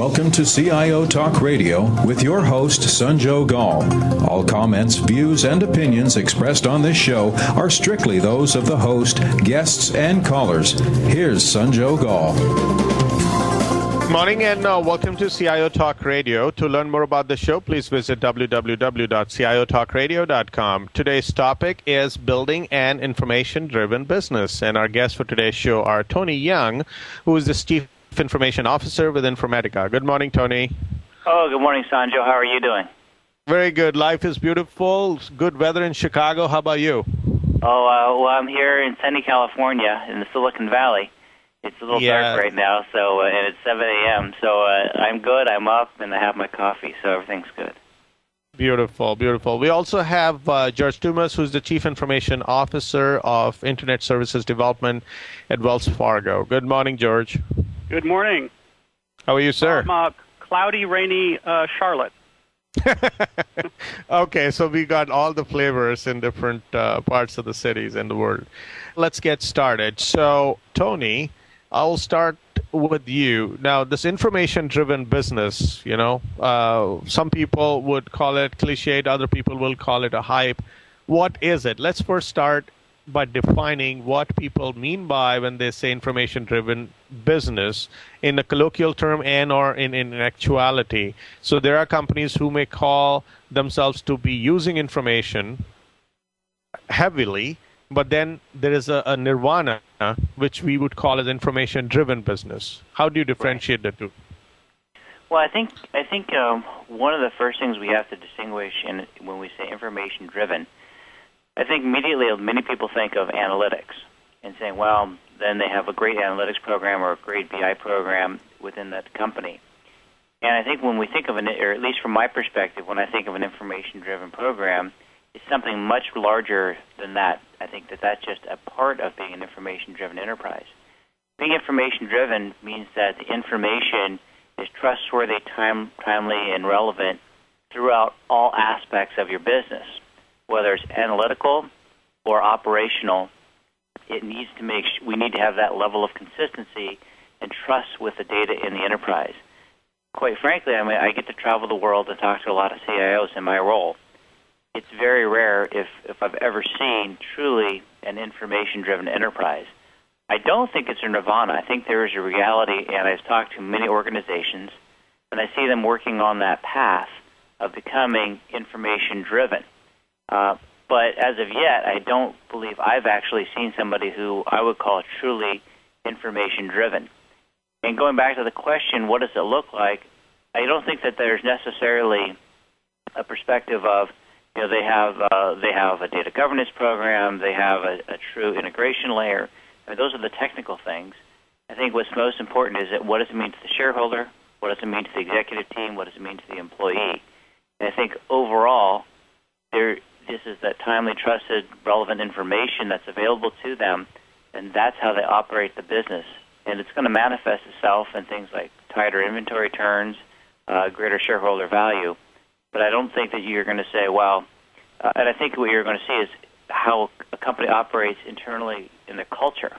Welcome to CIO Talk Radio with your host, Sanjog Gall. All comments, views, and opinions expressed on this show are strictly those of the host, guests, and callers. Here's Sanjog Gall. Good morning and welcome to CIO Talk Radio. To learn more about the show, please visit www.ciotalkradio.com. Today's topic is building an information-driven business. And our guests for today's show are Tony Young, who is the Chief Information Officer with Informatica. Good morning, Tony. Oh, good morning, Sanjo. How are you doing? Very good. Life is beautiful. Good weather in Chicago. How about you? Oh, well, I'm here in sunny California in the Silicon Valley. It's a little dark right now, so and it's 7 a.m., so I'm good. I'm up, and I have my coffee, so everything's good. Beautiful, beautiful. We also have George Dumas, who's the Chief Information Officer of Internet Services Development at Wells Fargo. Good morning, George. Good morning. How are you, sir? Cloudy, rainy Charlotte. Okay, so we got all the flavors in different parts of the cities in the world. Let's get started. So, Tony, I'll start with you. Now, this information-driven business, some people would call it cliched, other people will call it a hype. What is it? Let's first start by defining what people mean by when they say information-driven business in a colloquial term and or in actuality. So there are companies who may call themselves to be using information heavily, but then there is a nirvana, which we would call as information-driven business. How do you differentiate the two? Well, I think one of the first things we have to distinguish when we say information-driven, I think immediately many people think of analytics and saying, well, then they have a great analytics program or a great BI program within that company. And I think when we think of or at least from my perspective, when I think of an information-driven program, it's something much larger than that. I think that's just a part of being an information-driven enterprise. Being information-driven means that the information is trustworthy, timely, and relevant throughout all aspects of your business. Whether it's analytical or operational, we need to have that level of consistency and trust with the data in the enterprise. Quite frankly, I get to travel the world and talk to a lot of CIOs in my role. It's very rare if I've ever seen truly an information-driven enterprise. I don't think it's a nirvana. I think there is a reality, and I've talked to many organizations, and I see them working on that path of becoming information-driven. But as of yet, I don't believe I've actually seen somebody who I would call truly information-driven. And going back to the question, what does it look like? I don't think that there's necessarily a perspective of, they have a data governance program, they have a true integration layer. Those are the technical things. I think what's most important is what does it mean to the shareholder? What does it mean to the executive team? What does it mean to the employee? And I think overall, this is that timely, trusted, relevant information that's available to them, and that's how they operate the business. And it's going to manifest itself in things like tighter inventory turns, greater shareholder value. But I don't think that you're going to say, and I think what you're going to see is how a company operates internally in their culture.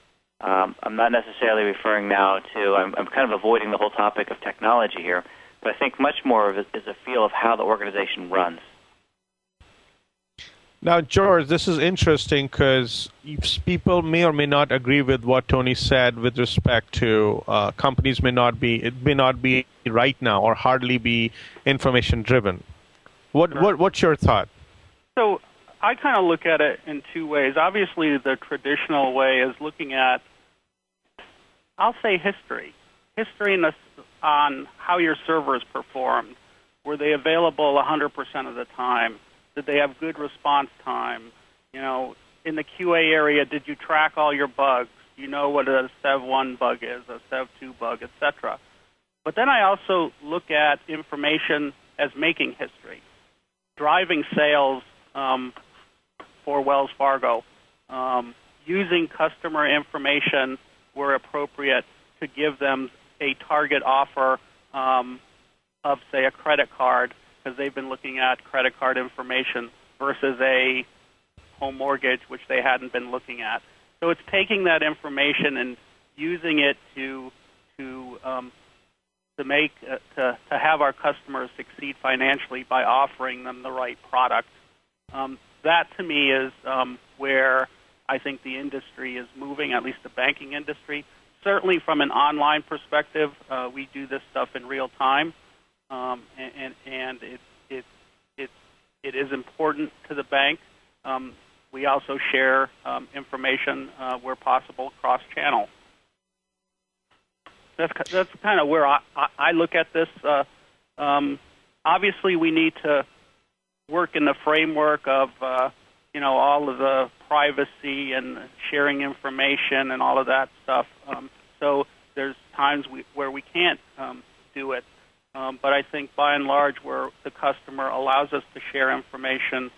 I'm not necessarily referring now to, I'm kind of avoiding the whole topic of technology here, but I think much more of it is a feel of how the organization runs. Now, George, this is interesting because people may or may not agree with what Tony said with respect to companies may not be right now or hardly be information-driven. What's your thought? So I kind of look at it in two ways. Obviously, the traditional way is looking at, I'll say history on how your servers performed. Were they available 100% of the time? Did they have good response time? In the QA area, did you track all your bugs? You know what a SEV1 bug is, a SEV2 bug, etc. But then I also look at information as making history, driving sales for Wells Fargo, using customer information where appropriate to give them a target offer of, say, a credit card, because they've been looking at credit card information versus a home mortgage, which they hadn't been looking at. So it's taking that information and using it to make to have our customers succeed financially by offering them the right product. That to me is where I think the industry is moving, at least the banking industry. Certainly from an online perspective, we do this stuff in real time, and it is important to the bank. We also share information where possible cross-channel. That's kind of where I look at this. Obviously, we need to work in the framework of all of the privacy and sharing information and all of that stuff. So there's times where we can't do it. But I think by and large, where the customer allows us to share information,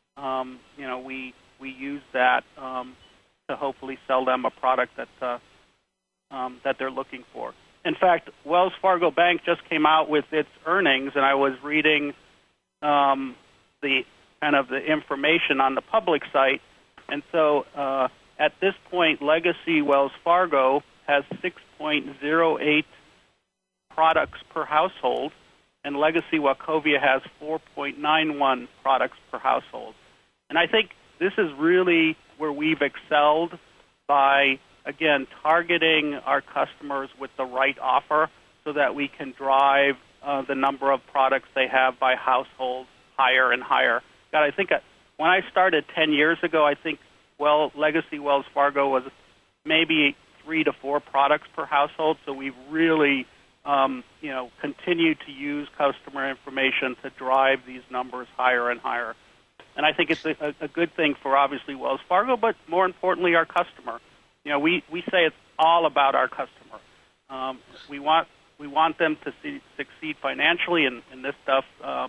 we use that to hopefully sell them a product that they're looking for. In fact, Wells Fargo Bank just came out with its earnings, and I was reading the information on the public site. And so at this point, Legacy Wells Fargo has 6.08 products per household, and Legacy Wachovia has 4.91 products per household. And I think this is really where we've excelled by, again, targeting our customers with the right offer so that we can drive the number of products they have by household higher and higher. God, I think when I started 10 years ago, I think Legacy Wells Fargo was maybe 3 to 4 products per household. So we've really, continued to use customer information to drive these numbers higher and higher. And I think it's a good thing for obviously Wells Fargo, but more importantly, our customer. We say it's all about our customer. We want them to succeed financially, and this stuff,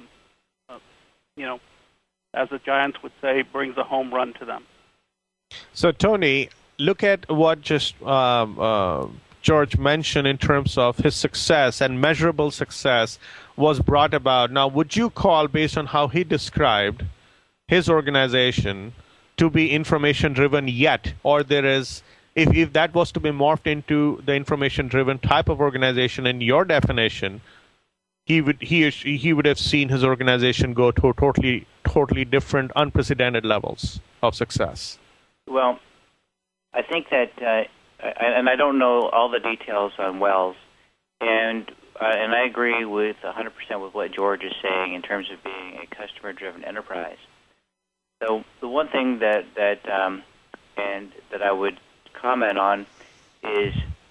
as the Giants would say, brings a home run to them. So, Tony, look at what just George mentioned in terms of his success and measurable success was brought about. Now, would you call, based on how he described his organization, to be information-driven yet? Or there is, if that was to be morphed into the information-driven type of organization in your definition, he would have seen his organization go to totally different, unprecedented levels of success. Well, I think that, and I don't know all the details on Wells, and I agree with 100% with what George is saying in terms of being a customer-driven enterprise. So the one thing that I would comment on is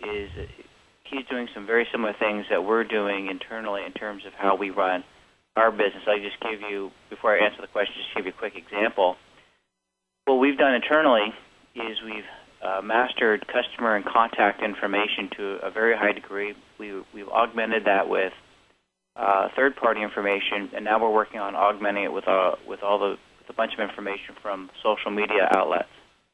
he's doing some very similar things that we're doing internally in terms of how we run our business. I just give you, before I answer the question, just give you a quick example. What we've done internally is we've mastered customer and contact information to a very high degree. We've augmented that with third-party information, and now we're working on augmenting it with a bunch of information from social media outlets.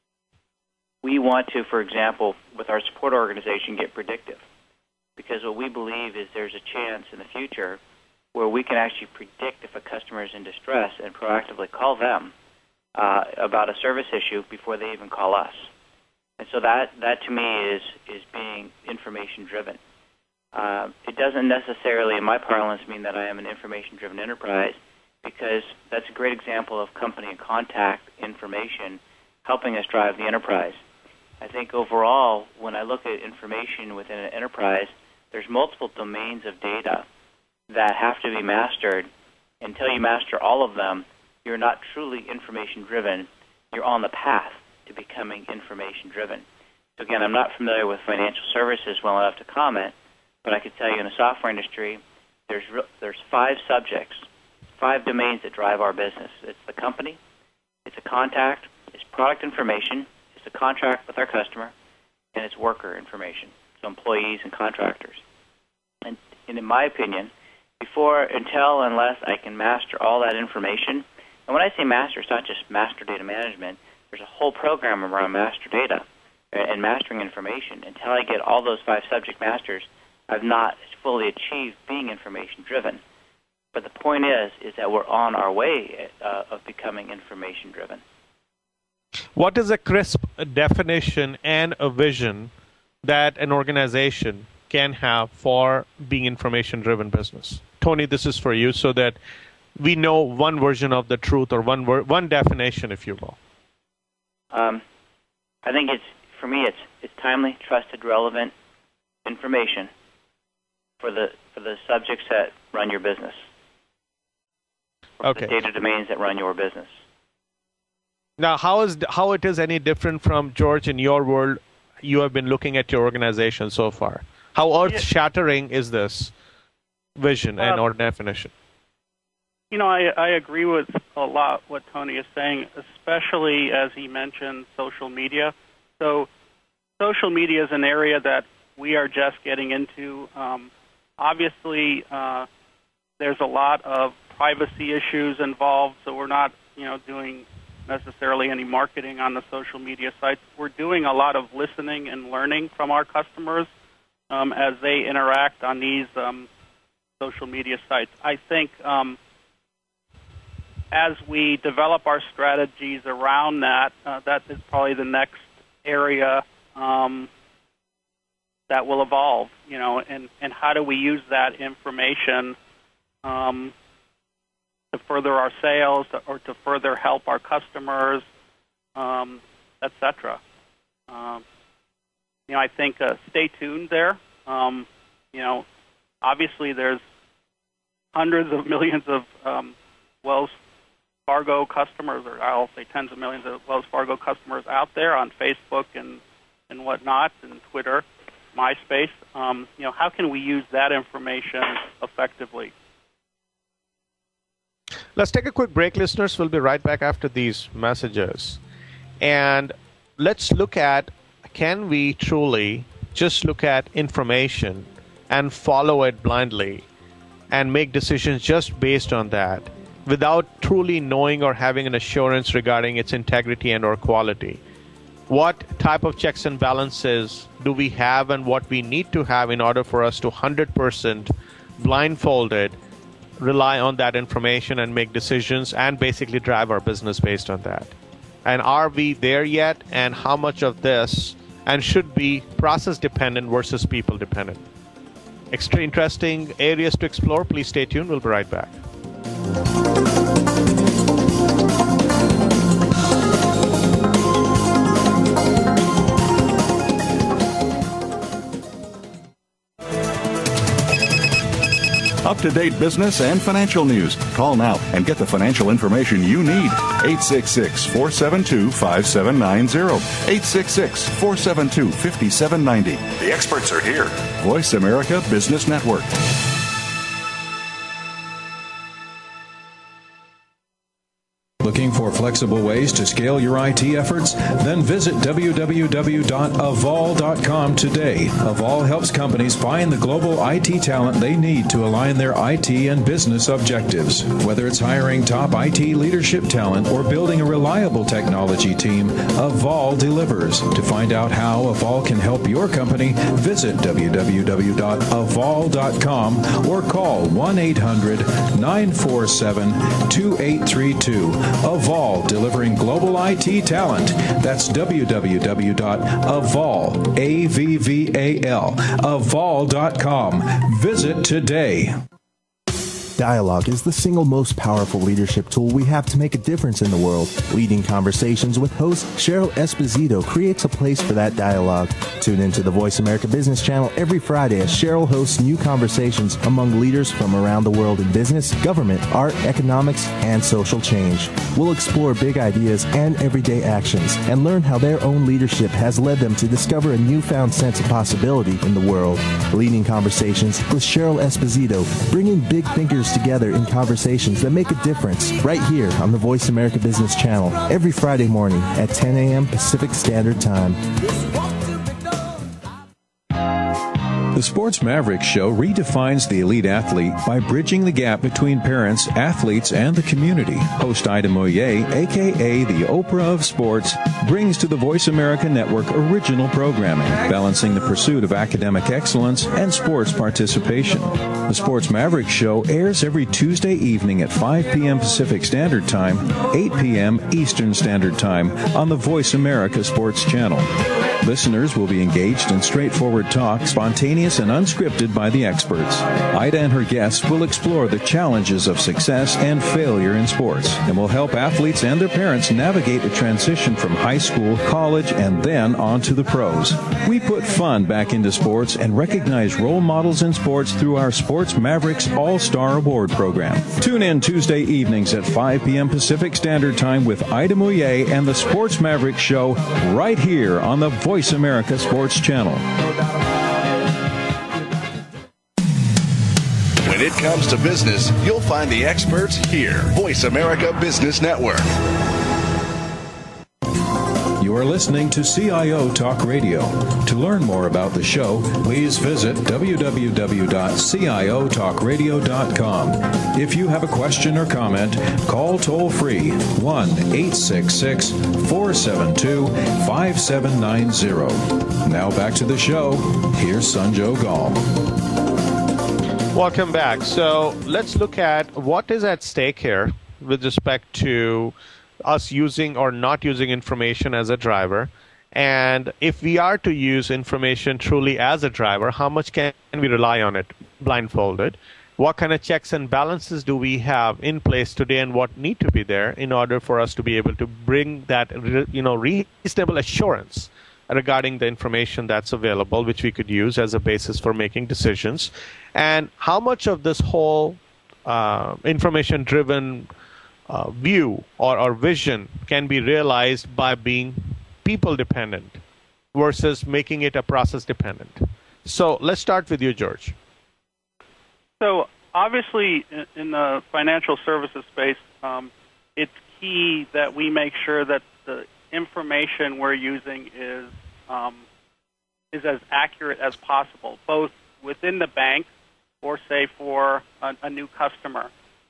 We want to, for example, with our support organization, get predictive, because what we believe is there's a chance in the future where we can actually predict if a customer is in distress and proactively call them about a service issue before they even call us. And so that to me is being information-driven. It doesn't necessarily, in my parlance, mean that I am an information-driven enterprise, because that's a great example of company and contact information helping us drive the enterprise. I think overall, when I look at information within an enterprise, there's multiple domains of data that have to be mastered. Until you master all of them, you're not truly information-driven. You're on the path to becoming information-driven. So again, I'm not familiar with financial services well enough to comment, but I could tell you in the software industry, there's 5 subjects, 5 domains that drive our business. It's the company, it's a contact, it's product information, it's a contract with our customer, and it's worker information, so employees and contractors. And in my opinion, unless I can master all that information, and when I say master, it's not just master data management. There's a whole program around master data and mastering information. Until I get all those 5 subject masters, I've not fully achieved being information-driven. But the point is that we're on our way of becoming information-driven. What is a crisp definition and a vision that an organization can have for being information-driven business? Tony, this is for you so that we know one version of the truth or one definition, if you will. I think for me it's timely, trusted, relevant information for the subjects that run your business. Okay. The data domains that run your business. Now, how it is any different from, George, in your world? You have been looking at your organization so far. How earth-shattering is this vision or definition? I agree with a lot what Tony is saying, especially as he mentioned social media. So social media is an area that we are just getting into. Obviously, there's a lot of privacy issues involved, so we're not, doing necessarily any marketing on the social media sites. We're doing a lot of listening and learning from our customers as they interact on these social media sites. I think as we develop our strategies around that, that is probably the next area that will evolve, and how do we use that information to further our sales or to further help our customers, etc. I think stay tuned there. Obviously there's hundreds of millions of Wells Fargo customers, or I'll say tens of millions of Wells Fargo customers out there on Facebook and whatnot, and Twitter, MySpace. How can we use that information effectively? Let's take a quick break, listeners. We'll be right back after these messages. And let's look at, can we truly just look at information and follow it blindly and make decisions just based on that without truly knowing or having an assurance regarding its integrity and or quality? What type of checks and balances do we have and what we need to have in order for us to 100% blindfolded rely on that information and make decisions and basically drive our business based on that? And are we there yet? And how much of this and should be process dependent versus people dependent? Extremely interesting areas to explore. Please stay tuned. We'll be right back. Up-to-date business and financial news. Call now and get the financial information you need. 866-472-5790. 866-472-5790. The experts are here. Voice America Business Network. Looking for flexible ways to scale your IT efforts? Then visit www.avol.com today. Avol helps companies find the global IT talent they need to align their IT and business objectives. Whether it's hiring top IT leadership talent or building a reliable technology team, Avol delivers. To find out how Avol can help your company, visit www.avol.com or call 1-800-947-2832. Avol, delivering global IT talent. That's www.avol, A-V-V-A-L, avol.com. Visit today. Dialogue is the single most powerful leadership tool we have to make a difference in the world. Leading Conversations with host Cheryl Esposito creates a place for that dialogue. Tune into the Voice America Business Channel every Friday as Cheryl hosts new conversations among leaders from around the world in business, government, art, economics, and social change. We'll explore big ideas and everyday actions and learn how their own leadership has led them to discover a newfound sense of possibility in the world. Leading Conversations with Cheryl Esposito, bringing big thinkers together in conversations that make a difference right here on the Voice America Business Channel every Friday morning at 10 a.m. Pacific Standard Time. The Sports Mavericks Show redefines the elite athlete by bridging the gap between parents, athletes, and the community. Host Ida Moyer, a.k.a. the Oprah of Sports, brings to the Voice America Network original programming, balancing the pursuit of academic excellence and sports participation. The Sports Mavericks Show airs every Tuesday evening at 5 p.m. Pacific Standard Time, 8 p.m. Eastern Standard Time on the Voice America Sports Channel. Listeners will be engaged in straightforward talk, spontaneous and unscripted by the experts. Ida and her guests will explore the challenges of success and failure in sports and will help athletes and their parents navigate a transition from high school, college, and then on to the pros. We put fun back into sports and recognize role models in sports through our Sports Mavericks All-Star Award program. Tune in Tuesday evenings at 5 p.m. Pacific Standard Time with Ida Mouillet and the Sports Mavericks Show right here on the Voice America Sports Channel. When it comes to business, you'll find the experts here. Voice America Business Network. You are listening to CIO Talk Radio. To learn more about the show, please visit www.ciotalkradio.com. If you have a question or comment, call toll-free 1-866-472-5790. Now back to the show. Here's Sanjog Aul. Welcome back. So let's look at what is at stake here with respect to us using or not using information as a driver. And if we are to use information truly as a driver, how much can we rely on it blindfolded? What kind of checks and balances do we have in place today, and what need to be there in order for us to be able to bring that reasonable assurance regarding the information that's available, which we could use as a basis for making decisions? And how much of this whole information-driven view or vision can be realized by being people-dependent versus making it a process-dependent? So let's start with you, George. So obviously, in the financial services space, it's key that we make sure that the information we're using is as accurate as possible, both within the bank or, say, for a new customer.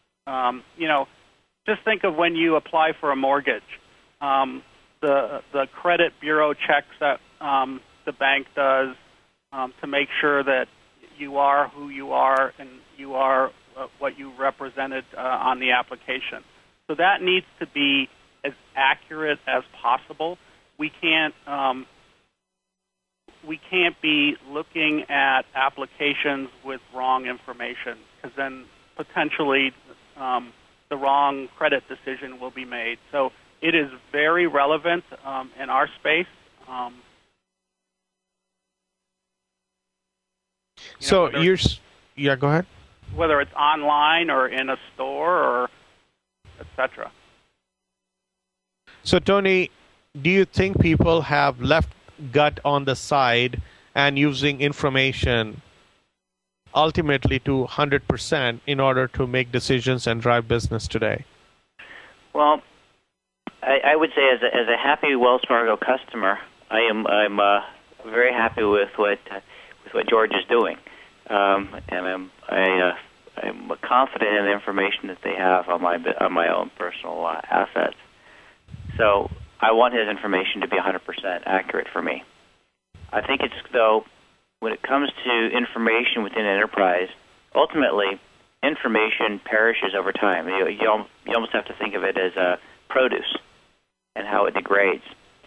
Just think of when you apply for a mortgage. The credit bureau checks that the bank does to make sure that you are who you are and you are what you represented on the application. So that needs to be as accurate as possible. We can't be looking at applications with wrong information, because then potentially the wrong credit decision will be made. So it is very relevant in our space. Go ahead. Whether it's online or in a store or etc. So, Tony, do you think people have left gut on the side and using information ultimately to 100% in order to make decisions and drive business today? Well, I would say as a happy Wells Fargo customer, I'm very happy with what George is doing, and I'm confident in the information that they have on my own personal assets. So I want his information to be 100% accurate for me. I think it's, though, when it comes to information within an enterprise, ultimately information perishes over time. You almost have to think of it as a produce and how it degrades.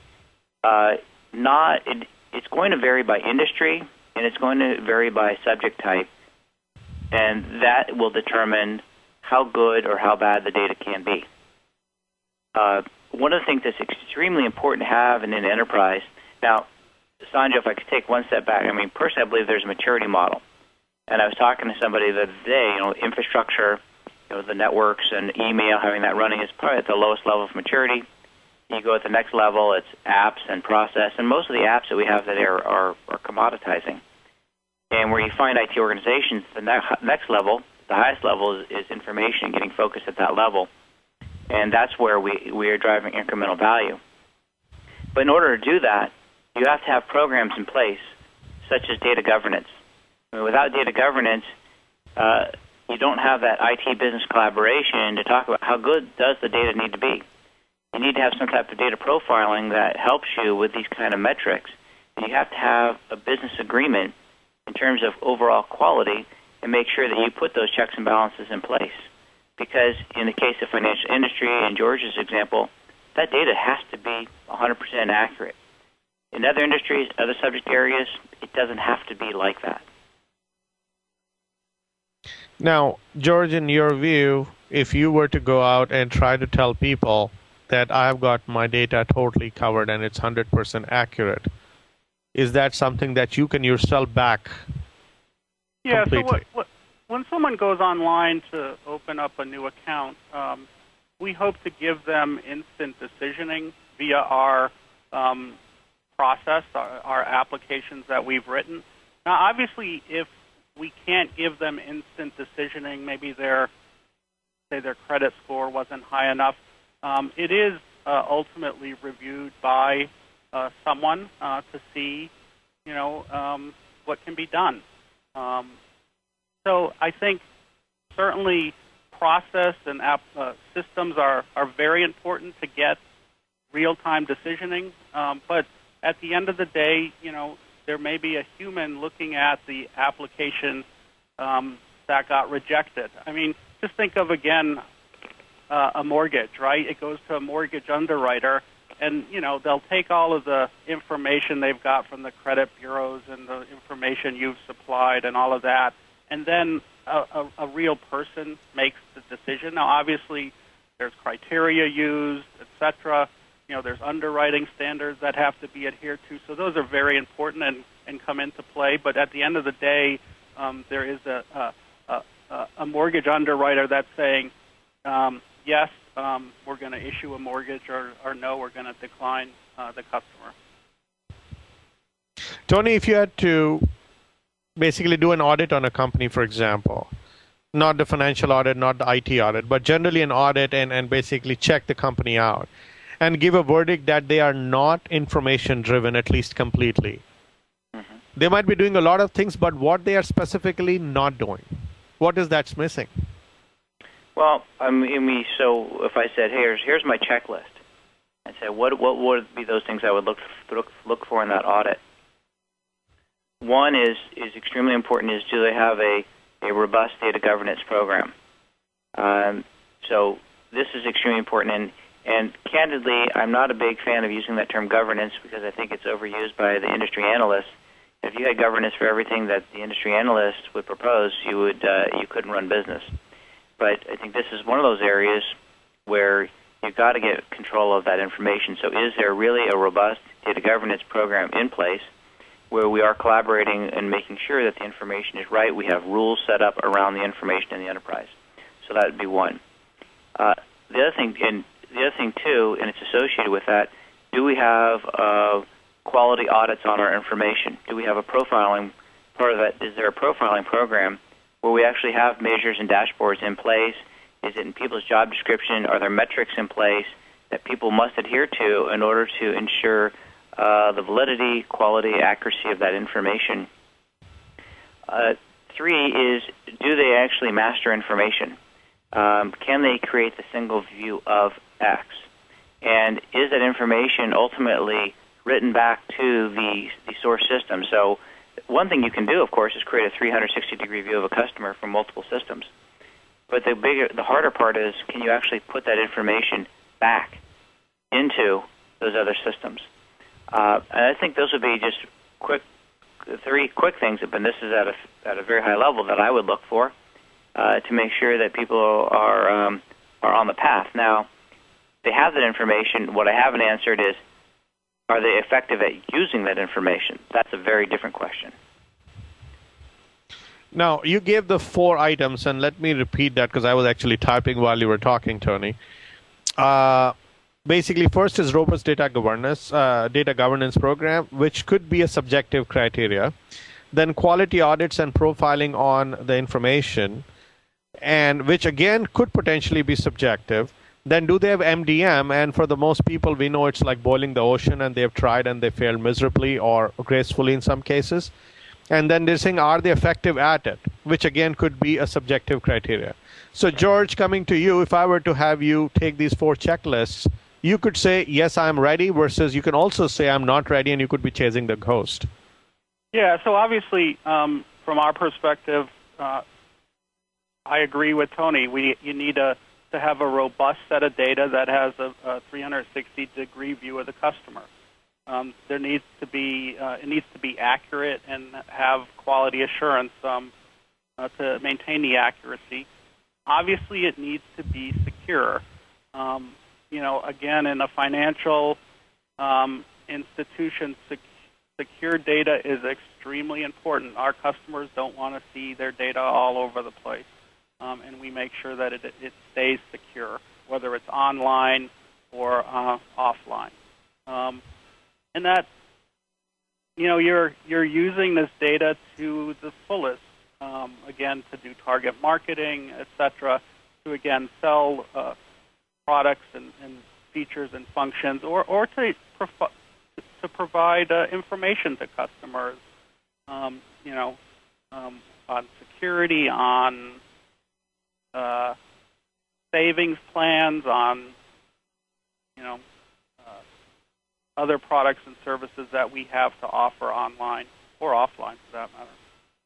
It's going to vary by industry, and it's going to vary by subject type, and that will determine how good or how bad the data can be. One of the things that's extremely important to have in an enterprise, now, Sanjay, if I could take one step back, personally, I believe there's a maturity model. And I was talking to somebody the other day, infrastructure, the networks and email, having that running is probably at the lowest level of maturity. You go at the next level, it's apps and process, and most of the apps that we have today are commoditizing. And where you find IT organizations, the next level, the highest level is information, getting focused at that level. And that's where we are driving incremental value. But in order to do that, you have to have programs in place, such as data governance. Without data governance, you don't have that IT business collaboration to talk about how good does the data need to be. You need to have some type of data profiling that helps you with these kind of metrics. And you have to have a business agreement in terms of overall quality and make sure that you put those checks and balances in place. Because in the case of financial industry, in George's example, that data has to be 100% accurate. In other industries, other subject areas, it doesn't have to be like that. Now, George, in your view, if you were to go out and try to tell people that I've got my data totally covered and it's 100% accurate, is that something that you can yourself back completely? So when someone goes online to open up a new account, we hope to give them instant decisioning via our process, our applications that we've written. Now, obviously, if we can't give them instant decisioning, maybe their credit score wasn't high enough, it is ultimately reviewed by someone to see, what can be done. So I think certainly process and systems are very important to get real-time decisioning, but at the end of the day, there may be a human looking at the application that got rejected. I mean, just think of, again, a mortgage, right? It goes to a mortgage underwriter, and, they'll take all of the information they've got from the credit bureaus and the information you've supplied and all of that, and then a real person makes the decision. Now, obviously, there's criteria used, et cetera. There's underwriting standards that have to be adhered to. So those are very important and come into play. But at the end of the day, there is a mortgage underwriter that's saying, yes, we're going to issue a mortgage, or no, we're going to decline the customer. Tony, if you had to basically do an audit on a company, for example, not the financial audit, not the IT audit, but generally an audit and basically check the company out and give a verdict that they are not information-driven, at least completely. Mm-hmm. They might be doing a lot of things, but what they are specifically not doing, what is that's missing? Well, so if I said, hey, here's my checklist, and say, what would be those things I would look for in that audit? One is extremely important, is do they have a robust data governance program? So this is extremely important, and candidly, I'm not a big fan of using that term governance because I think it's overused by the industry analysts. If you had governance for everything that the industry analysts would propose, you couldn't run business. But I think this is one of those areas where you've got to get control of that information. So is there really a robust data governance program in place where we are collaborating and making sure that the information is right? We have rules set up around the information in the enterprise. So that would be one. The other thing too, and it's associated with that, do we have quality audits on our information? Do we have a profiling part of that? Is there a profiling program where we actually have measures and dashboards in place? Is it in people's job description? Are there metrics in place that people must adhere to in order to ensure the validity, quality, accuracy of that information? 3 is, do they actually master information? Can they create the single view of X? And is that information ultimately written back to the source system? So one thing you can do, of course, is create a 360-degree view of a customer from multiple systems. But the harder part is, can you actually put that information back into those other systems? And I think those would be just 3 quick things, but this is at a very high level that I would look for to make sure that people are on the path. Now, they have that information. What I haven't answered is, are they effective at using that information? That's a very different question. Now, you gave the 4 items, and let me repeat that because I was actually typing while you were talking, Tony. Basically, first is robust data governance program, which could be a subjective criteria. Then quality audits and profiling on the information, and which again could potentially be subjective. Then do they have MDM? And for the most people, we know it's like boiling the ocean, and they have tried and they failed miserably or gracefully in some cases. And then they're saying, are they effective at it? Which again could be a subjective criteria. So George, coming to you, if I were to have you take these 4 checklists, you could say, yes, I'm ready, versus you can also say, I'm not ready, and you could be chasing the ghost. Yeah, so obviously, from our perspective, I agree with Tony. You need to have a robust set of data that has a 360-degree view of the customer. There needs to be it needs to be accurate and have quality assurance to maintain the accuracy. Obviously, it needs to be secure. Again, in a financial institution, secure data is extremely important. Our customers don't want to see their data all over the place, and we make sure that it stays secure, whether it's online or offline. And that, you're using this data to the fullest, again, to do target marketing, etc., to, again, sell products and features and functions, or to provide information to customers, on security, on savings plans, on, other products and services that we have to offer online or offline, for that matter.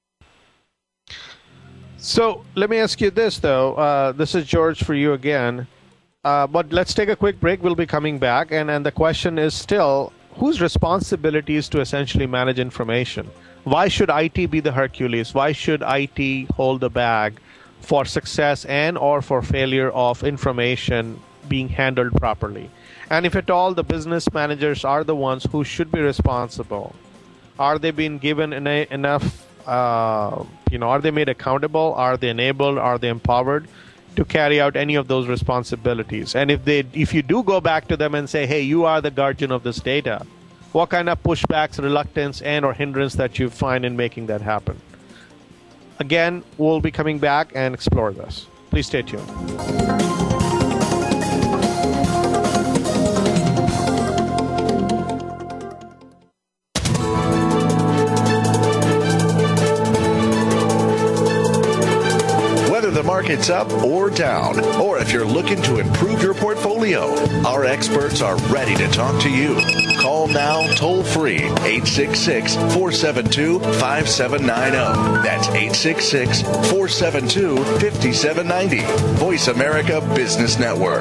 So let me ask you this, though. This is George for you again. But let's take a quick break. We'll be coming back. And the question is still, whose responsibility is to essentially manage information? Why should IT be the Hercules? Why should IT hold the bag for success and or for failure of information being handled properly? And if at all the business managers are the ones who should be responsible, are they being given enough, are they made accountable? Are they enabled? Are they empowered to carry out any of those responsibilities? And if you do go back to them and say, hey, you are the guardian of this data, what kind of pushbacks, reluctance, and or hindrance that you find in making that happen? Again, we'll be coming back and explore this. Please stay tuned. Market's up or down, or if you're looking to improve your portfolio, our experts are ready to talk to you. Call now toll free 866-472-5790. That's 866-472-5790. Voice America Business Network.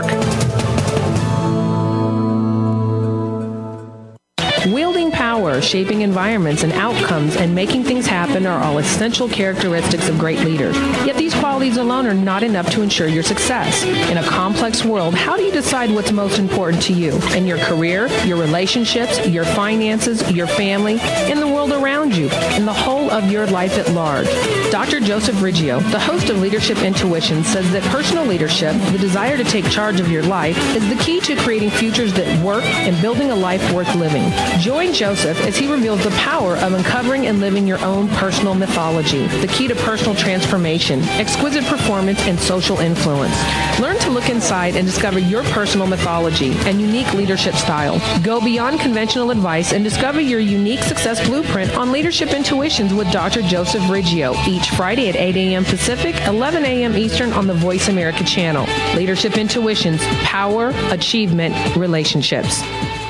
Wielding power, shaping environments and outcomes, and making things happen are all essential characteristics of great leaders. Yet these qualities alone are not enough to ensure your success. In a complex world, how do you decide what's most important to you? In your career, your relationships, your finances, your family, in the world around you, and the whole of your life at large? Dr. Joseph Riggio, the host of Leadership Intuition, says that personal leadership, the desire to take charge of your life, is the key to creating futures that work and building a life worth living. Join Joseph as he reveals the power of uncovering and living your own personal mythology, the key to personal transformation, exquisite performance, and social influence. Learn to look inside and discover your personal mythology and unique leadership style. Go beyond conventional advice and discover your unique success blueprint on Leadership Intuitions with Dr. Joseph Riggio, each Friday at 8 a.m. Pacific, 11 a.m. Eastern on the Voice America channel. Leadership Intuitions, power, achievement, relationships.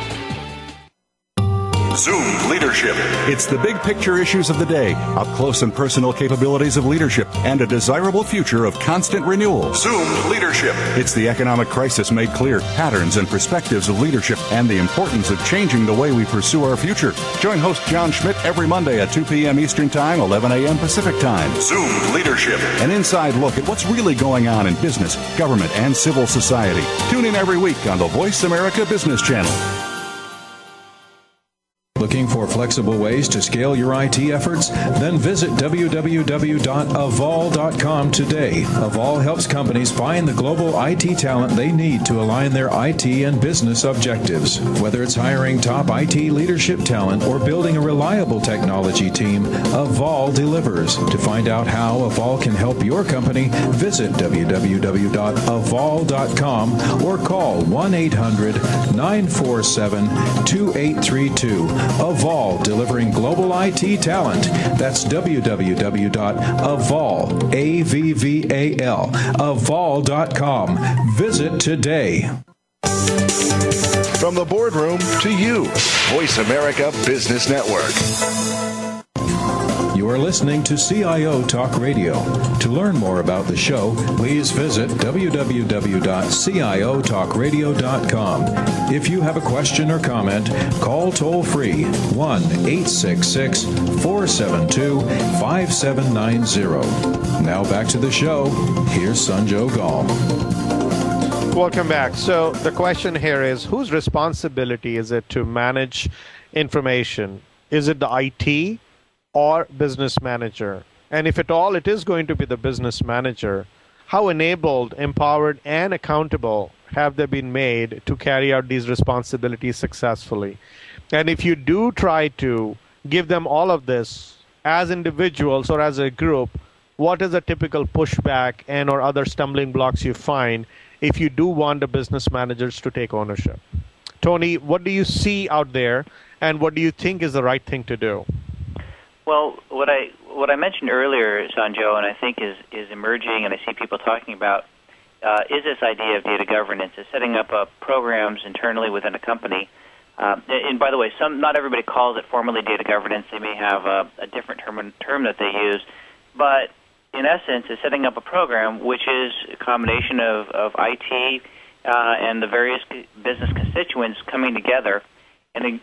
Zoom Leadership. It's the big picture issues of the day, up close and personal capabilities of leadership, and a desirable future of constant renewal. Zoom Leadership. It's the economic crisis made clear, patterns and perspectives of leadership, and the importance of changing the way we pursue our future. Join host John Schmidt every Monday at 2 p.m. Eastern Time, 11 a.m. Pacific Time. Zoom Leadership. An inside look at what's really going on in business, government, and civil society. Tune in every week on the Voice America Business Channel. Looking for flexible ways to scale your IT efforts? Then visit www.avol.com today. Avol helps companies find the global IT talent they need to align their IT and business objectives. Whether it's hiring top IT leadership talent or building a reliable technology team, Avol delivers. To find out how Avol can help your company, visit www.avol.com or call 1-800-947-2832. Avol, delivering global IT talent. That's www.avol, A-V-V-A-L, avol.com. Visit today. From the boardroom to you, Voice America Business Network. You You are listening to CIO Talk Radio. To learn more about the show, please visit www.ciotalkradio.com. If you have a question or comment, call toll-free 1-866-472-5790. Now back to the show. Here's Sanjog Aul. Welcome back. So the question here is, whose responsibility is it to manage information? Is it the IT or business manager? And if at all it is going to be the business manager, how enabled, empowered, and accountable have they been made to carry out these responsibilities successfully? And if you do try to give them all of this as individuals or as a group, what is a typical pushback and or other stumbling blocks you find if you do want the business managers to take ownership? Tony, what do you see out there, and what do you think is the right thing to do? Well, what I mentioned earlier, Sanjo, and I think is emerging, and I see people talking about, is this idea of data governance, is setting up programs internally within a company. And by the way, not everybody calls it formally data governance. They may have a different term that they use, but in essence, is setting up a program which is a combination of IT and the various business constituents coming together and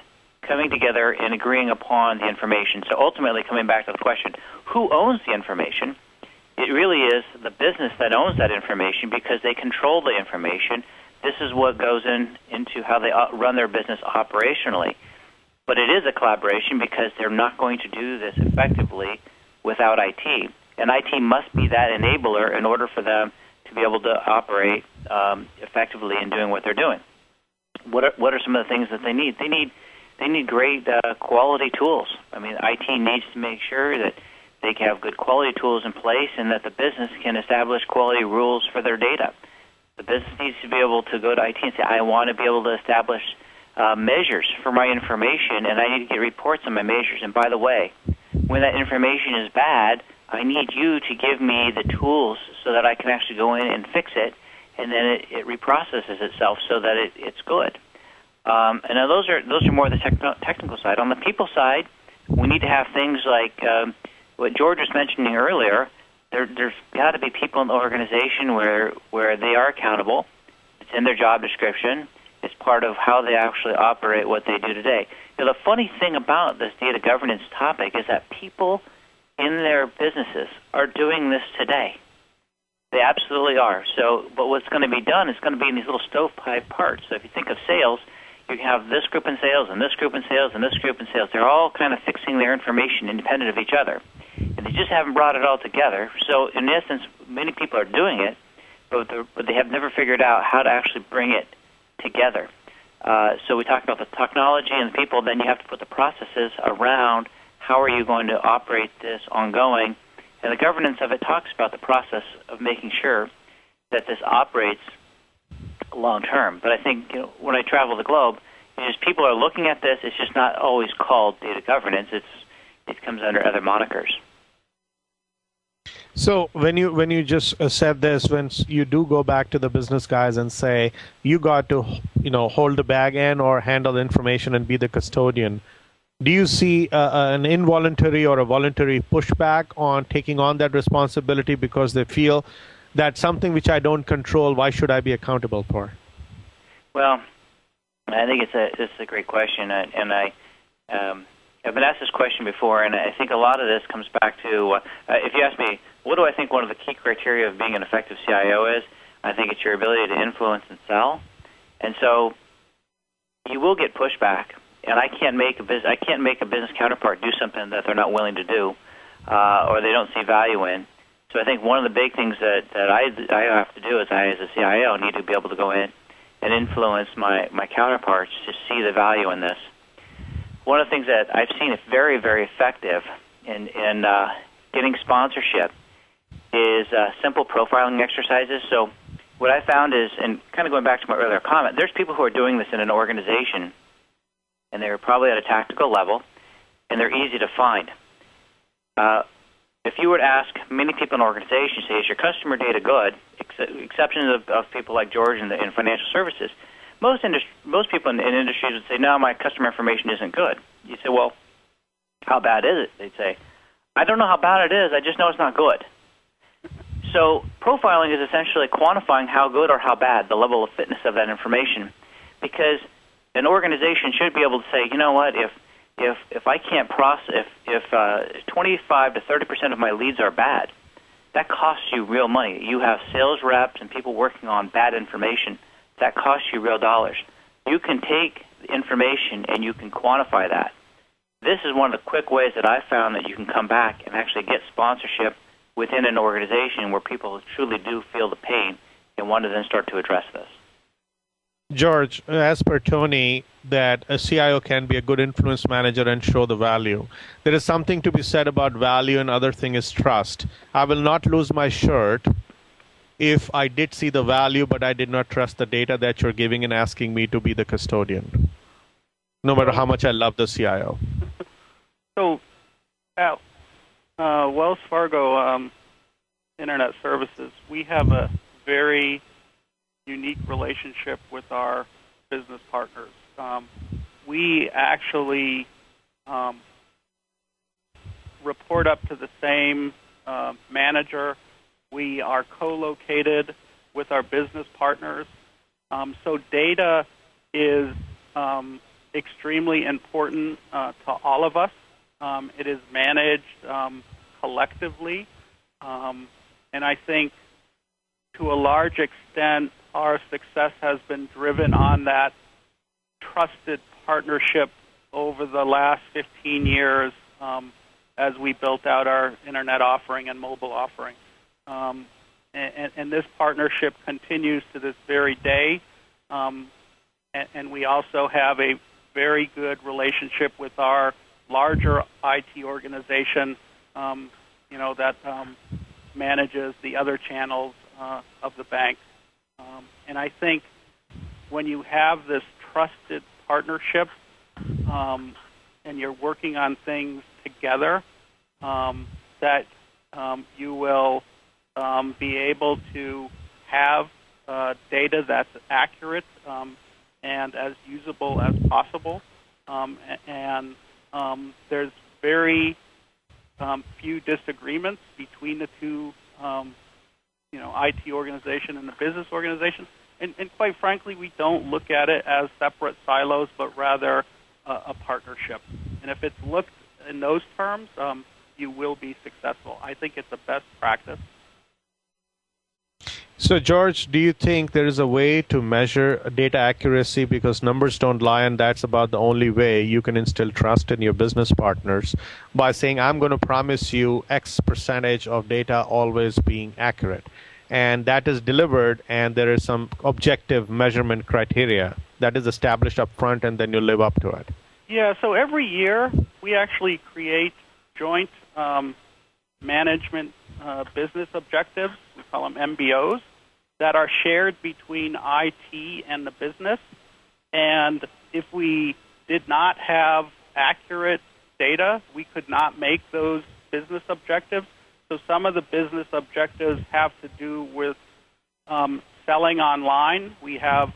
agreeing upon the information. So ultimately, coming back to the question, who owns the information? It really is the business that owns that information because they control the information. This is what goes into how they run their business operationally. But it is a collaboration because they're not going to do this effectively without IT. And IT must be that enabler in order for them to be able to operate effectively in doing what they're doing. What are some of the things that they need? They need great quality tools. I mean, IT needs to make sure that they can have good quality tools in place and that the business can establish quality rules for their data. The business needs to be able to go to IT and say, I want to be able to establish measures for my information, and I need to get reports on my measures. And by the way, when that information is bad, I need you to give me the tools so that I can actually go in and fix it, and then it reprocesses itself so that it's good. And now those are more the technical side. On the people side, we need to have things like what George was mentioning earlier. There's got to be people in the organization where they are accountable. It's in their job description. It's part of how they actually operate what they do today. You know, the funny thing about this data governance topic is that people in their businesses are doing this today. They absolutely are. So, but what's going to be done is going to be in these little stovepipe parts. So if you think of sales, you have this group in sales and this group in sales and this group in sales. They're all kind of fixing their information independent of each other. And they just haven't brought it all together. So in essence, many people are doing it, but they have never figured out how to actually bring it together. So we talk about the technology and the people, then you have to put the processes around how are you going to operate this ongoing. And the governance of it talks about the process of making sure that this operates long term. But I think when I travel the globe, people are looking at this. It's just not always called data governance. It comes under other monikers. So when you just said this, when you do go back to the business guys and say you got to hold the bag in or handle the information and be the custodian, do you see an involuntary or a voluntary pushback on taking on that responsibility because they feel that something which I don't control, why should I be accountable for? Well, I think it's a great question, and I've been asked this question before, and I think a lot of this comes back to, if you ask me, what do I think one of the key criteria of being an effective CIO is? I think it's your ability to influence and sell. And so you will get pushback, and I can't make a business counterpart do something that they're not willing to do, or they don't see value in. So I think one of the big things that I have to do as a CIO need to be able to go in and influence my counterparts to see the value in this. One of the things that I've seen is very, very effective in getting sponsorship is simple profiling exercises. So what I found is, and kind of going back to my earlier comment, there's people who are doing this in an organization, and they're probably at a tactical level, and they're easy to find. If you were to ask many people in an organization, say, is your customer data good, exceptions of people like George in financial services, most people in industries would say, no, my customer information isn't good. You say, well, how bad is it? They'd say, I don't know how bad it is. I just know it's not good. So profiling is essentially quantifying how good or how bad, the level of fitness of that information, because an organization should be able to say, you know what, if I can't process, if 25 to 30% of my leads are bad, that costs you real money. You have sales reps and people working on bad information. That costs you real dollars. You can take the information and you can quantify that. This is one of the quick ways that I found that you can come back and actually get sponsorship within an organization where people truly do feel the pain and want to then start to address this. George, as per Tony, that a CIO can be a good influence manager and show the value. There is something to be said about value, and other thing is trust. I will not lose my shirt if I did see the value, but I did not trust the data that you're giving and asking me to be the custodian, no matter how much I love the CIO. So, at Wells Fargo Internet Services, we have a very unique relationship with our business partners. We actually report up to the same manager. We are co-located with our business partners. So data is extremely important to all of us. It is managed collectively. And I think to a large extent, our success has been driven on that trusted partnership over the last 15 years as we built out our Internet offering and mobile offering. And this partnership continues to this very day. And we also have a very good relationship with our larger IT organization, that manages the other channels of the bank. And I think when you have this trusted partnership and you're working on things together, that you will be able to have data that's accurate and as usable as possible. And there's very few disagreements between the two IT organization and the business organization. And quite frankly, we don't look at it as separate silos, but rather a partnership. And if it's looked in those terms, you will be successful. I think it's the best practice. So, George, do you think there is a way to measure data accuracy, because numbers don't lie, and that's about the only way you can instill trust in your business partners, by saying, I'm going to promise you X percentage of data always being accurate? And that is delivered, and there is some objective measurement criteria that is established up front, and then you live up to it. Yeah, so every year we actually create joint management business objectives, we call them MBOs, that are shared between IT and the business. And if we did not have accurate data, we could not make those business objectives. So some of the business objectives have to do with selling online. We have,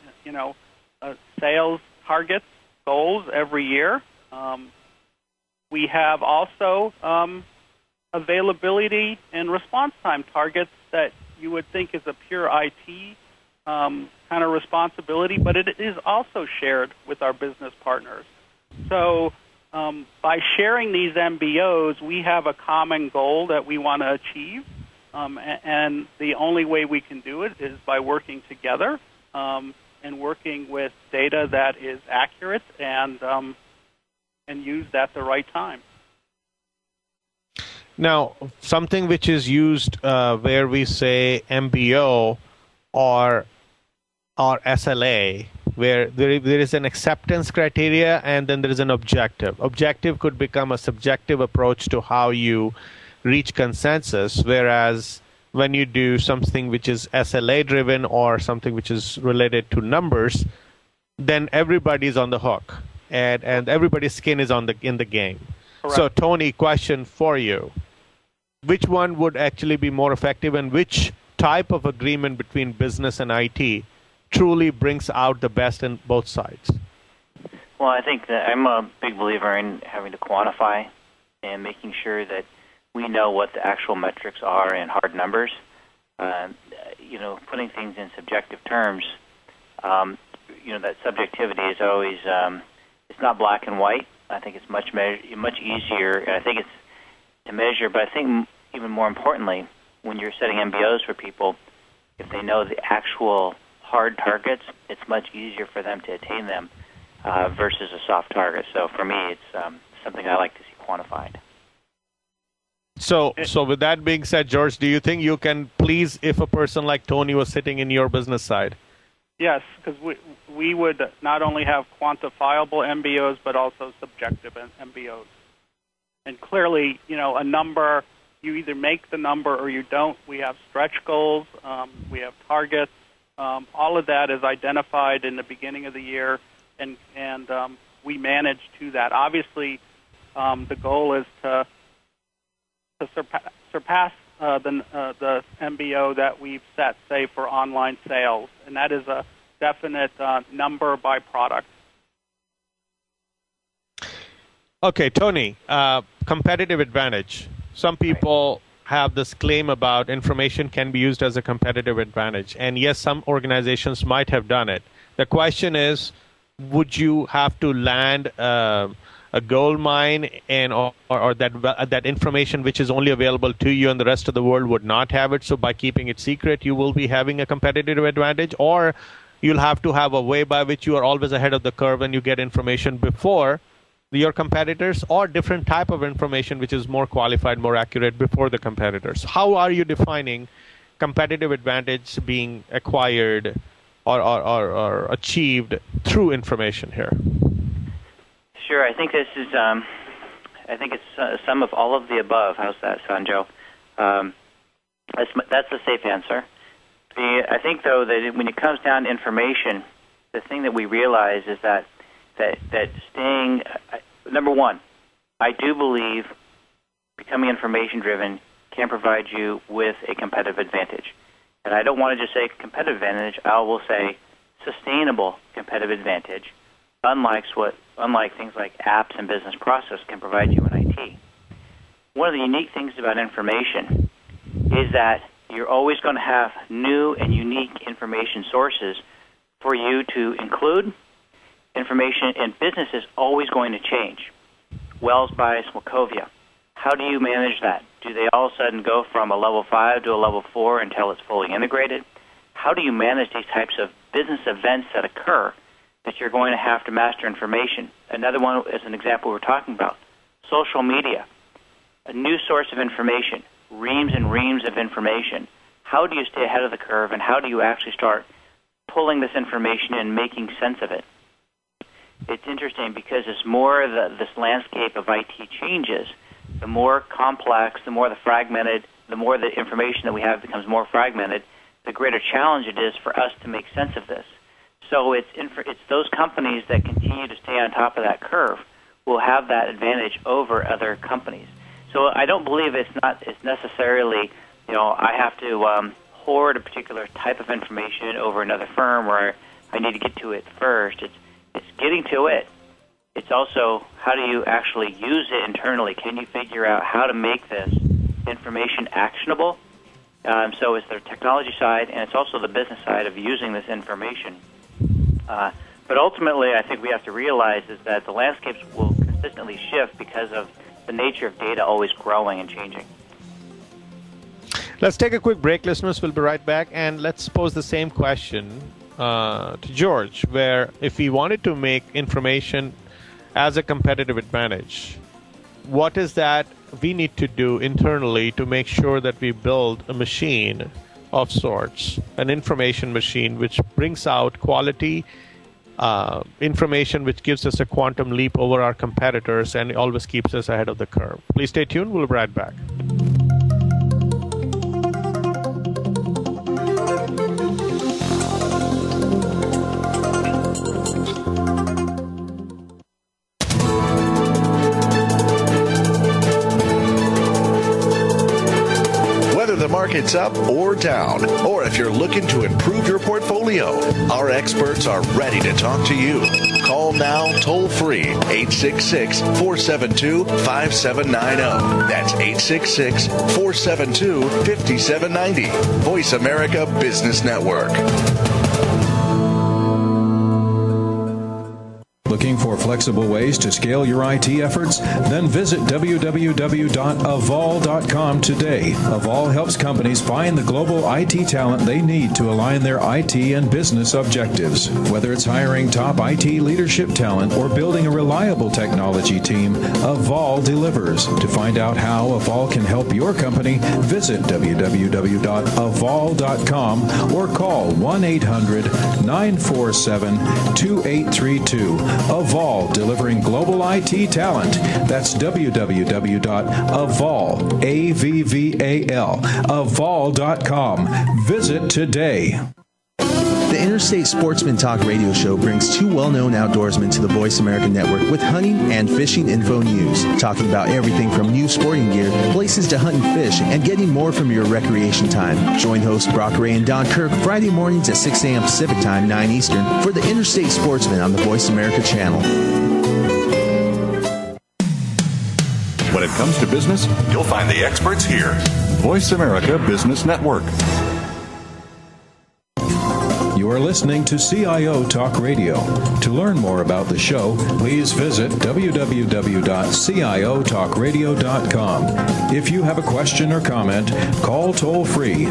sales targets, goals every year. We have also availability and response time targets that you would think is a pure IT kind of responsibility, but it is also shared with our business partners. So by sharing these MBOs, we have a common goal that we want to achieve, and the only way we can do it is by working together and working with data that is accurate and used at the right time. Now, something which is used where we say MBO or SLA, where there is an acceptance criteria and then there is an objective. Objective could become a subjective approach to how you reach consensus, whereas when you do something which is SLA driven or something which is related to numbers, then everybody's on the hook and everybody's skin is in the game. Correct. So, Tony, question for you. Which one would actually be more effective, and which type of agreement between business and IT truly brings out the best in both sides? Well, I think that I'm a big believer in having to quantify and making sure that we know what the actual metrics are in hard numbers. Putting things in subjective terms, that subjectivity is always, it's not black and white. I think it's much easier, and I think it's to measure, but I think even more importantly, when you're setting MBOs for people, if they know the actual hard targets, it's much easier for them to attain them versus a soft target. So for me, it's something I like to see quantified. So with that being said, George, do you think you can please if a person like Tony was sitting in your business side? Yes, because we would not only have quantifiable MBOs, but also subjective MBOs. And clearly, a number, you either make the number or you don't. We have stretch goals. We have targets. All of that is identified in the beginning of the year, and we manage to that. Obviously, the goal is to surpass the MBO that we've set, say, for online sales, and that is a definite number by product. Okay, Tony, competitive advantage. Some people have this claim about information can be used as a competitive advantage, and yes, some organizations might have done it. The question is, would you have to land a gold mine or that information which is only available to you and the rest of the world would not have it, so by keeping it secret you will be having a competitive advantage? Or you'll have to have a way by which you are always ahead of the curve and you get information before your competitors, or different type of information which is more qualified, more accurate before the competitors? How are you defining competitive advantage being acquired or achieved through information here? Sure. I think this is. I think it's some of all of the above. How's that, Sanjo? That's the safe answer. I think, though, that when it comes down to information, the thing that we realize is that staying. Number one, I do believe becoming information-driven can provide you with a competitive advantage. And I don't want to just say competitive advantage. I will say sustainable competitive advantage, unlike things like apps and business process can provide you in IT. One of the unique things about information is that you're always going to have new and unique information sources for you to include. Information in business is always going to change. Wells by Wachovia. How do you manage that? Do they all of a sudden go from a level 5 to a level 4 until it's fully integrated? How do you manage these types of business events that occur that you're going to have to master information? Another one is an example we're talking about. Social media, a new source of information, reams and reams of information. How do you stay ahead of the curve, and how do you actually start pulling this information and making sense of it? It's interesting because as more this landscape of IT changes, the more complex, the more the information that we have becomes more fragmented, the greater challenge it is for us to make sense of this. So it's those companies that continue to stay on top of that curve will have that advantage over other companies. So I don't believe it's necessarily, I have to hoard a particular type of information over another firm where I need to get to it first. It's getting to it. It's also how do you actually use it internally? Can you figure out how to make this information actionable? So it's the technology side, and it's also the business side of using this information. But ultimately, I think we have to realize is that the landscapes will consistently shift because of the nature of data always growing and changing. Let's take a quick break, listeners. We'll be right back, and let's pose the same question to George, where if we wanted to make information as a competitive advantage, what is that we need to do internally to make sure that we build a machine of sorts, an information machine which brings out quality information which gives us a quantum leap over our competitors and always keeps us ahead of the curve? Please stay tuned. We'll be right back. the market's up or down, or if you're looking to improve your portfolio, our experts are ready to talk to you. Call now toll free 866-472-5790. That's 866-472-5790. Voice America Business Network. Looking for flexible ways to scale your IT efforts? Then visit www.avol.com today. Avol helps companies find the global IT talent they need to align their IT and business objectives. Whether it's hiring top IT leadership talent or building a reliable technology team, Avol delivers. To find out how Avol can help your company, visit www.avol.com or call 1-800-947-2832. Avol, delivering global IT talent. That's www.avol, A-V-V-A-L, avol.com. Visit today. The Interstate Sportsman Talk radio show brings two well-known outdoorsmen to the Voice America Network with hunting and fishing info news, talking about everything from new sporting gear, places to hunt and fish, and getting more from your recreation time. Join hosts Brock Ray and Don Kirk Friday mornings at 6 a.m. Pacific Time, 9 Eastern, for the Interstate Sportsman on the Voice America channel. When it comes to business, you'll find the experts here. Voice America Business Network. You are listening to CIO Talk Radio. To learn more about the show, please visit www.ciotalkradio.com. If you have a question or comment, call toll-free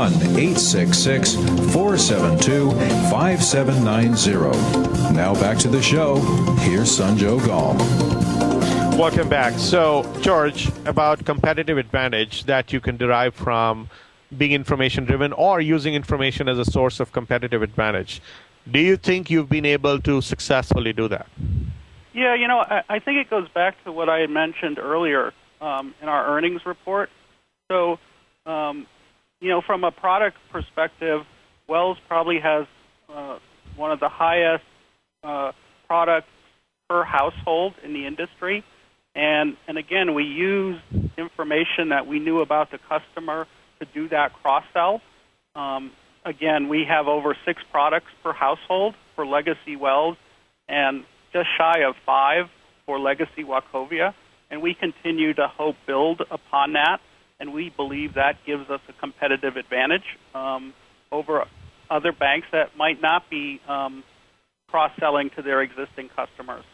1-866-472-5790. Now back to the show. Here's Sanjog Gall. Welcome back. So, George, about competitive advantage that you can derive from being information-driven or using information as a source of competitive advantage. Do you think you've been able to successfully do that? Yeah, I think it goes back to what I had mentioned earlier in our earnings report. So, from a product perspective, Wells probably has one of the highest products per household in the industry. And again, we use information that we knew about the customer to do that cross-sell. Again, we have over 6 products per household for Legacy Wells and just shy of 5 for Legacy Wachovia. And we continue to build upon that, and we believe that gives us a competitive advantage over other banks that might not be cross-selling to their existing customers.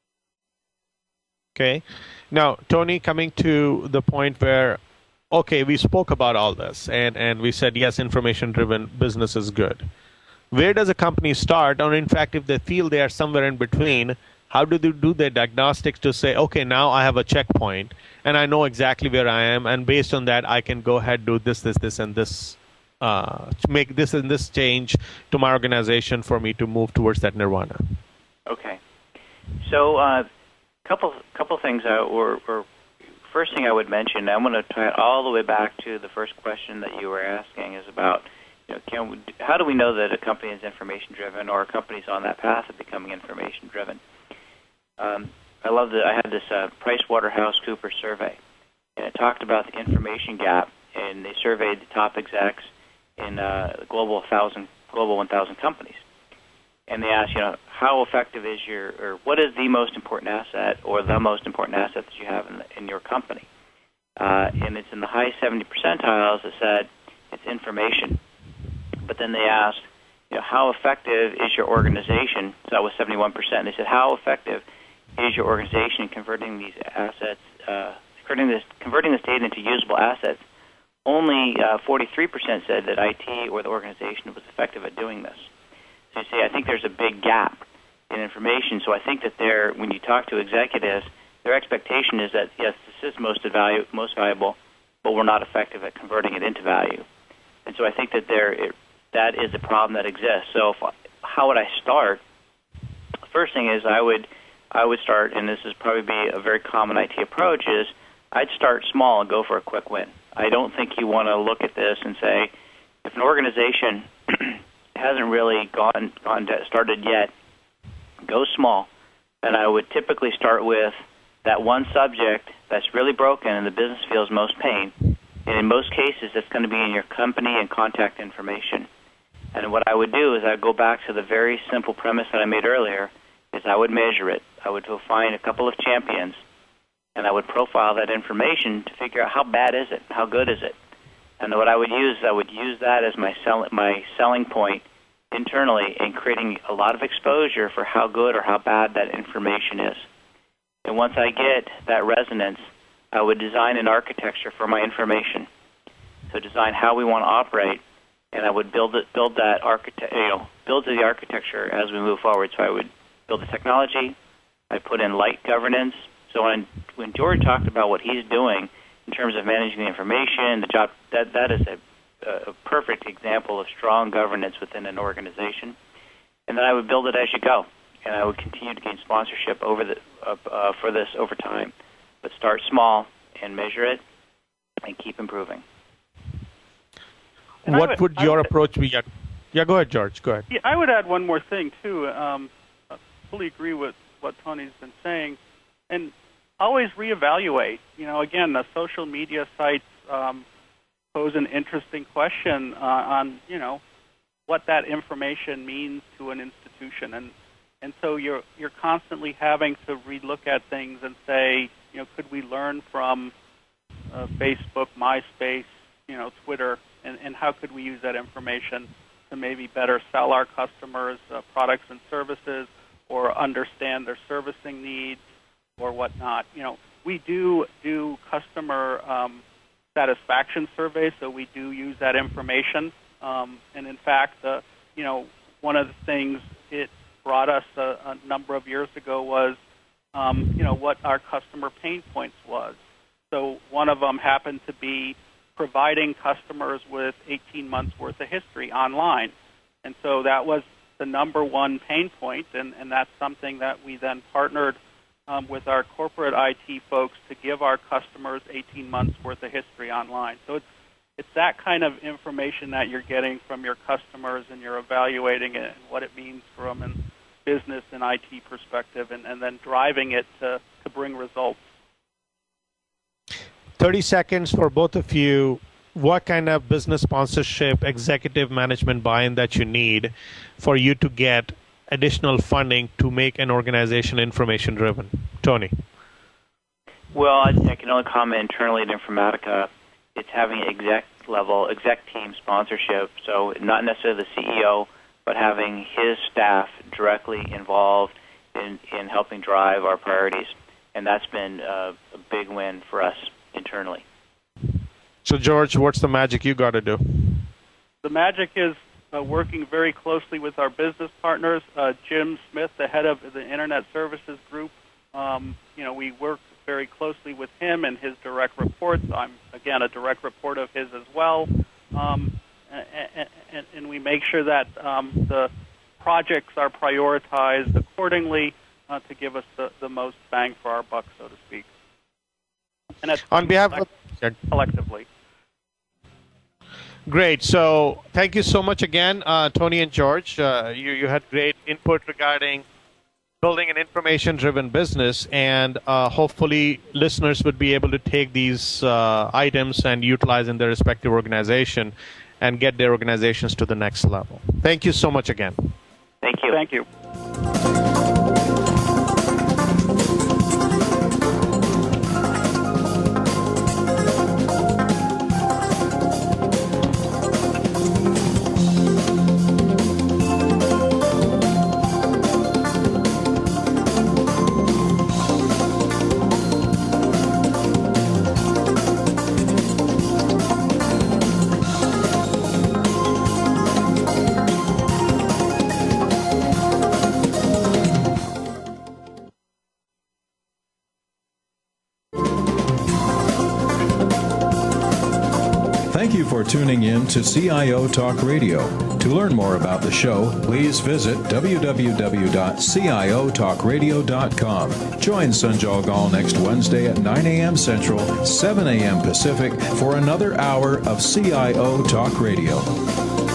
Okay. Now, Tony, coming to the point where, okay, we spoke about all this, and we said, yes, information-driven business is good. Where does a company start? Or, in fact, if they feel they are somewhere in between, how do they do their diagnostics to say, okay, now I have a checkpoint, and I know exactly where I am, and based on that, I can go ahead, do this, and this, make this and this change to my organization for me to move towards that nirvana? Okay. So, couple things first thing I would mention, I'm going to tie it all the way back to the first question that you were asking, is about, how do we know that a company is information-driven or a company's on that path of becoming information-driven? I love that I had this PricewaterhouseCoopers survey, and it talked about the information gap, and they surveyed the top execs in Global 1000 companies. And they asked, how effective is or what is the most important asset or the most important asset that you have in your company? And it's in the high 70 percentiles that said it's information. But then they asked, how effective is your organization? So that was 71%. They said, how effective is your organization in converting these assets, converting this data into usable assets? Only 43% said that IT or the organization was effective at doing this. So you see, I think there's a big gap in information. So I think that when you talk to executives, their expectation is that, yes, this is most valuable, but we're not effective at converting it into value. And so I think that that is a problem that exists. So how would I start? First thing is I would start, and this is probably a very common IT approach, is I'd start small and go for a quick win. I don't think you want to look at this and say, if an organization hasn't really started yet, go small. And I would typically start with that one subject that's really broken and the business feels most pain, And in most cases, it's going to be in your company and contact information. And what I would do is I'd go back to the very simple premise that I made earlier, is I would measure it. I would go find a couple of champions, and I would profile that information to figure out how bad is it, how good is it. And what I would use that as my selling point internally in creating a lot of exposure for how good or how bad that information is. And once I get that resonance, I would design an architecture for my information. So design how we want to operate, and I would build the architecture as we move forward. So I would build the technology. I put in light governance. So when George talked about what he's doing in terms of managing the information, the job, that is a perfect example of strong governance within an organization. And then I would build it as you go, and I would continue to gain sponsorship for this over time. But start small and measure it and keep improving. And what would your approach be? Yeah, go ahead, George. Go ahead. Yeah, I would add one more thing, too. I fully agree with what Tony's been saying. And always reevaluate. Again, the social media sites pose an interesting question on, what that information means to an institution. And so you're constantly having to relook at things and say, could we learn from Facebook, MySpace, Twitter, and how could we use that information to maybe better sell our customers products and services or understand their servicing needs or whatnot. We do customer satisfaction surveys, so we do use that information. And in fact, one of the things it brought us a number of years ago was, what our customer pain points was. So one of them happened to be providing customers with 18 months worth of history online. And so that was the number one pain point, and that's something that we then partnered with our corporate IT folks to give our customers 18 months worth of history online. So it's that kind of information that you're getting from your customers, and you're evaluating it and what it means from a business and IT perspective, and then driving it to bring results. 30 seconds for both of you. What kind of business sponsorship, executive management buy-in that you need for you to get additional funding to make an organization information-driven? Tony. Well, I can only comment internally at Informatica. It's having exec team sponsorship, so not necessarily the CEO, but having his staff directly involved in helping drive our priorities. And that's been a big win for us internally. So, George, what's the magic you got to do? The magic is working very closely with our business partners. Jim Smith, the head of the Internet Services Group, we work very closely with him and his direct reports. I'm, again, a direct report of his as well. And we make sure that the projects are prioritized accordingly to give us the most bang for our buck, so to speak. And that's on behalf of collectively. Great. So thank you so much again, Tony and George. You had great input regarding building an information-driven business, and hopefully listeners would be able to take these items and utilize in their respective organization and get their organizations to the next level. Thank you so much again. Thank you. Thank you. Thank you for tuning in to CIO Talk Radio. To learn more about the show, please visit www.ciotalkradio.com. Join Sanjal Gal next Wednesday at 9 a.m. Central, 7 a.m. Pacific for another hour of CIO Talk Radio.